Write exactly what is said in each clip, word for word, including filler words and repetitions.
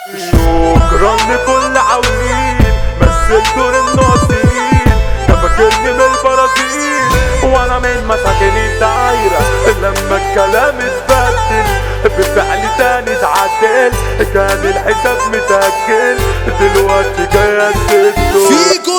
شكرا لكل عويل مثل دور الناصرين، ده فاكرني من البرازيل وانا من مساكن الدايرة. لما الكلام اتبدل بفعل تاني اتعدل، كان الحساب متأجل دلوقتي جاي اسده. فيكو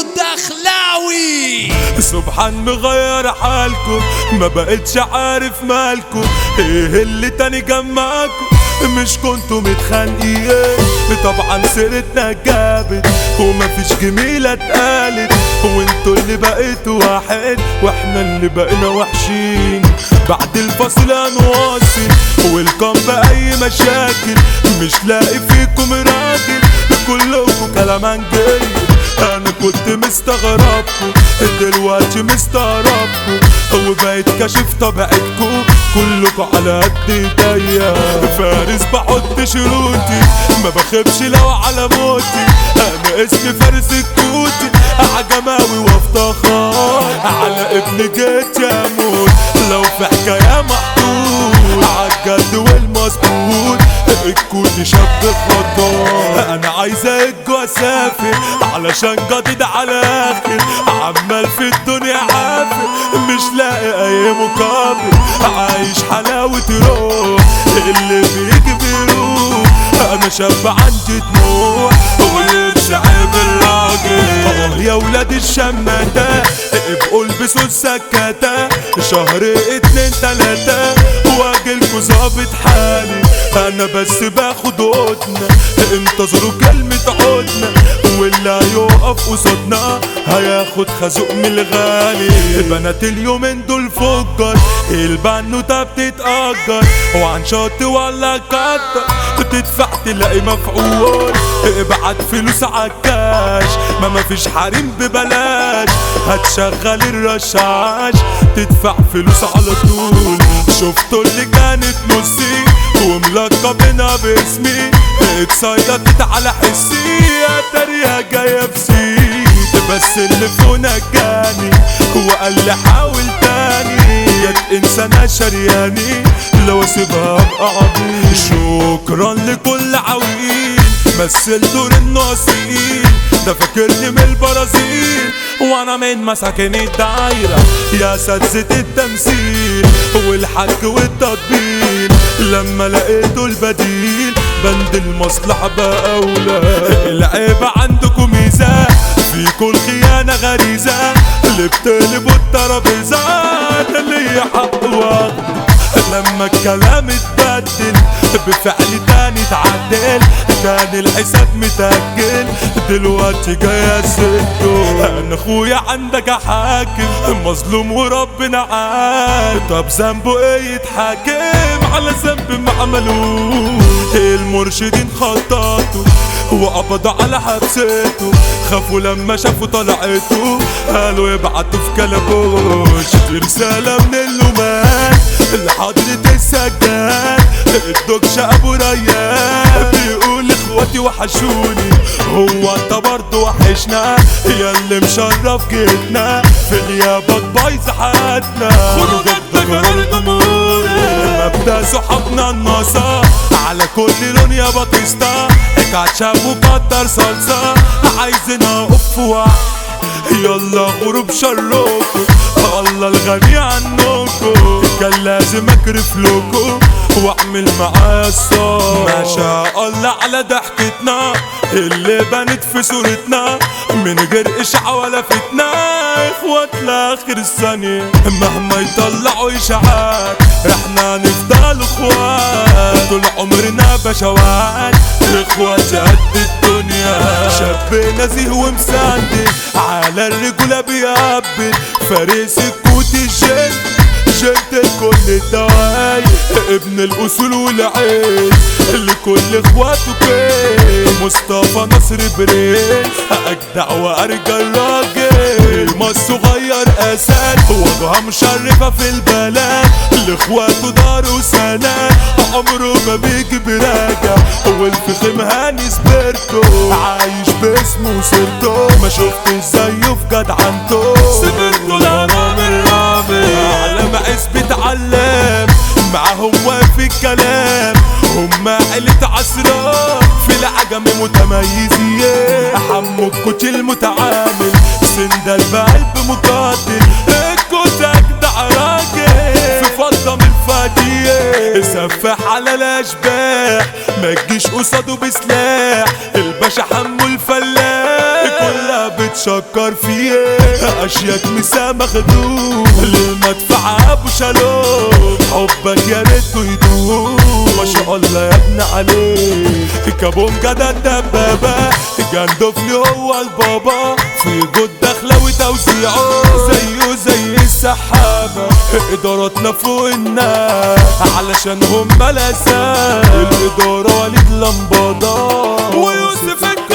الدخلاوي سبحان مغير حالكم، ما بقتش عارف مالكم، ايه اللي تاني جمعكم؟ مش كنتوا متخانقين؟ طبعا سيرتنا جابت ومفيش جميلة اتقالت، وانتوا اللي بقيتوا واحد واحنا اللي بقينا وحشين. بعد الفصل هنواصل والكم بأي مشاكل، مش لاقي فيكم راجل كلكم كلام عن جيد. انا كنت مستغربكم دلوقتي مستغربكم، وبقيت كاشف طبيعتكم كلكم على قد ايديا. فارس بحط شروطي ما بخبش لو على موتي، انا اسمي فارس الكوتي عجماوي وافتخر على ابن جيت يموت لو في حكايه محطوط عالجد والمظبوط. الكوتي شاب خطار انا عايز اجي واسافر علشان جديد على اخر، عمال في الدنيا عافر مش لاقي اي مقابل، عايش حلاوة روح اللي بيجي بيروح. انا شاب عندي طموح ويمشي عيب الراجل. يا ولاد الشماتة ابقوا البسوا السكاتة، شهر اتنين تلاتة واجيلكوا ظابط حالي. انا بس باخد قدنا انتظروا كلمة عدنا، واللي هيقف قصادنا هياخد خازوق من الغالي. بنات اليومين دول فجر البنوتة بتتأجر، وعن شط ولا كتر تدفع تلاقي مفعول. ابعت فلوس عالكاش ما مفيش حريم ببلاش، هتشغل الرشاش تدفع فلوس على طول. شفتوا اللي كانت نصي وملقبنا باسمي، اتصيدت على حسي يا تريها جاية بسيط، بس اللي فونا جاني وقال لي حاول تاني يا انسانة شرياني لو اسيبها ابقى عبيط. شكرا لكل عويل مثل دور الناصرين، ده فاكرني من البرازيل وانا من مساكن الدايرة. يا اساتذة التمثيل والحك والتطبيل، لما لقيتوا البديل بند المصلحة بقى اولى. العيب عندكم ميزة فيكوا الخيانة غريزة، اللي بتقلبوا الترابيزة اللي حق واخد. لما الكلام اتبدل بفعل تاني اتعدل، كان الحساب متأجل دلوقتي جاي اسده. انا اخويا عندك حاكم مظلوم وربنا عارف، طب ذنبه ايه يتحاكم على ذنب ما عملوه؟ المرشدين خططوا وقبضوا على حبسته، خافوا لما شافوا طلعته قالوا يبعتوا في كلبوش. رسالة من اللومان لحضرة السجاد الدكش ابو ريان، بيقول اخواتي وحشوني هو انت برضه وحشنا، يا اللي مشرف جيتنا في غيابك بايظ حياتنا. خروجك ده قرار جمهوري مبدأ صحابنا النصا، على كل لون يا باتيستا كاتشاب وكتر صلصة، عايزين اقف واحد يلا غروب شركوا الله الغني عنكم. كان لازم اكرف لكم واعمل معايا الصوت. ما شاء الله على ضحكتنا اللي بنت في صورتنا من غير اشعاع ولا فتنة، اخوات لاخر الثانية مهما يطلعوا اشاعات احنا نفضل اخوات طول عمرنا بشوات. اخوات قد الدنيا شاب نزيه ومساندي على الرجولة بيقبل، فارس الكوت الجن جنت كل الدواي، ابن الاصول والعين لكل اخواته كين. مصطفى نصر برين اجدع وارجى الراجل، ما الصغير اسد وجهه مشرفه في البلد، لاخواته دار وسند عمره ما بيجي براجع. والفخم هاني سبرتو عايش باسمه وسيرته، ما شفتش زيه في جدعنته. سبرتو الهرم الرابع على مقاس بيتعلم معاهم واقف الكلام، هم عيلة عسران في العجم متميزين. حمو الكوتش المتعامل سندال بقلب مقاتل. الكوتش اجدع راجل في فضة من فادية. سفاح على الاشباح ما تجيش قصاده بسلاح. الباشا حمو الفلاح كلها بتشكر فيه. اشياك مسا مخدوم للمدفع ابو شالوم. حبك يا ريته يدوم ما شاء الله يا ابن عليك. كابونجا ده الدبابة جندفلي هو البابا. في جود داخله وتوزيعه زيه زي السحابة. اداراتنا فوق الناس علشان هم الاساس. الادارة وليد لمبادة ويوسف